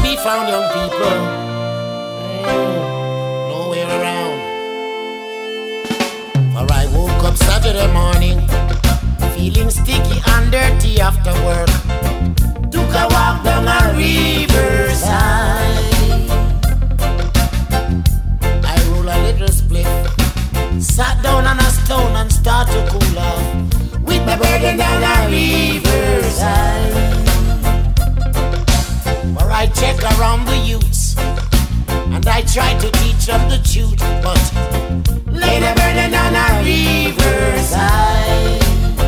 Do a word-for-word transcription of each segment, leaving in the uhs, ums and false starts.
be found, young people. Mm, nowhere around. For I woke up Saturday morning, feeling sticky and dirty after work. Took a walk down a riverside. I roll a little split, sat down on a stone and start to cool off with my burden down a riverside. Where I check around the youths and I try to teach them the truth, but lay the burden down a riverside.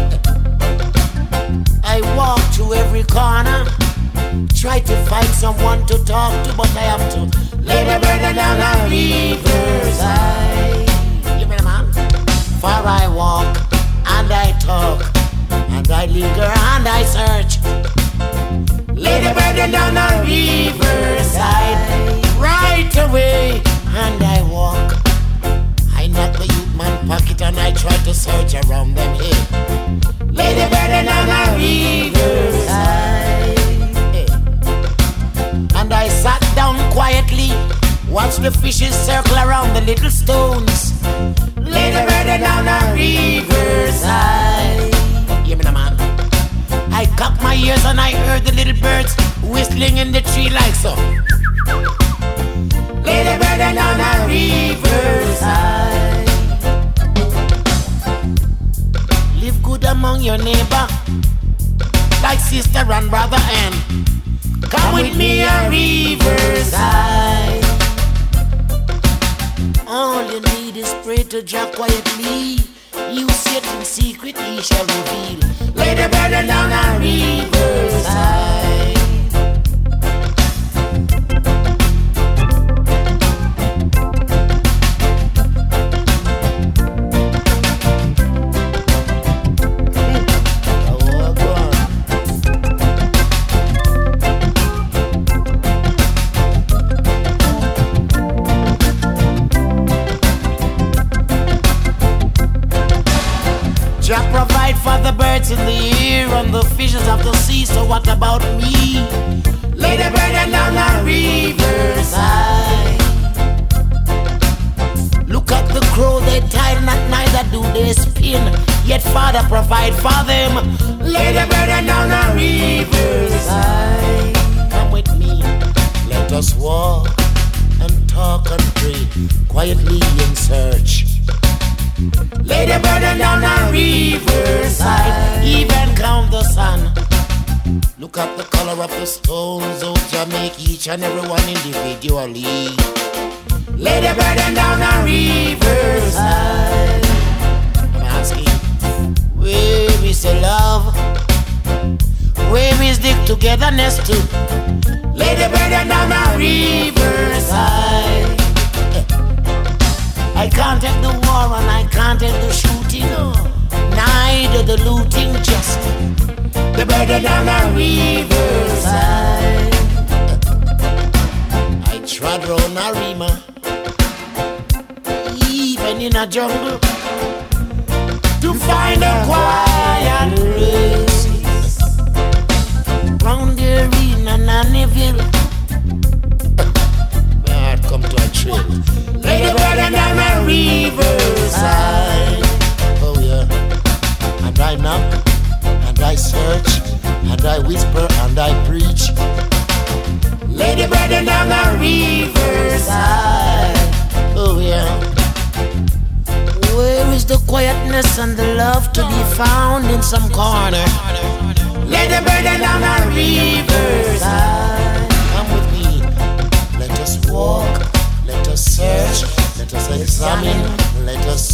I walk through every corner, try to find someone to talk to, but I have to lay the burden down a riverside. You mean, man? For I walk and I talk and I linger and I search. Lay the burden down a riverside right away, and I walk. I knock the youth man pocket and I try to search around them here. Lay the burden down a riverside, hey. And I sat down quietly, watch the fishes circle around the little stones. Lay the burden down a riverside. Hear me, man. I cocked my ears and I heard the little birds whistling in the tree like so. Lay the burden down a riverside. Live good among your neighbor, like sister and brother, and come with me a riverside. All you need is pray to Jah quietly. You sit in secret, he shall reveal. Lay the burden down a riverside. Jah provide for the birds in the air and the fishes of the sea, so what about me? Lay the burden down a riverside. Look at the crow, they tired not neither do they spin, yet Father provide for them. Lay the burden down a riverside. Come with me, let us walk and talk and pray quietly in search. Lay the burden down a riverside, even count the sun. Look at the color of the stones, oh Jah make each and every one individually. Lay the burden down a riverside. I'm asking, where is the love? Where is the togetherness too? Lay the burden down a riverside. I can't take the war and I can't take the shooting, no. Neither the looting, just the burden down a riverside. I trod round a rima, even in a jungle, to find a quiet place. Round the arena, Nannyville, I'd come to a trail. Lay the burden down a riverside. Oh yeah. And I knock, and I search, and I whisper, and I preach. Lay the burden down a riverside. Oh yeah. Where is the quietness and the love to be found in some corner? Lay the burden down a riverside. Come with me, let us walk. Let us search, let us examine, let us